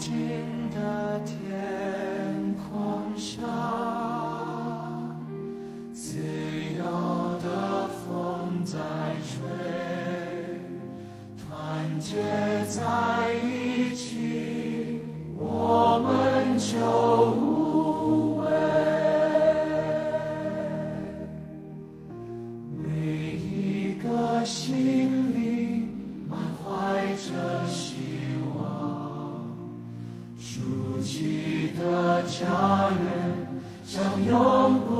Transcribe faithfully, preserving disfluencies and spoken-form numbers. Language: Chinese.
静的天空上，自由的风在吹，团结在一起，我们就无畏。每一个心里满怀着希望，熟悉的家园将永不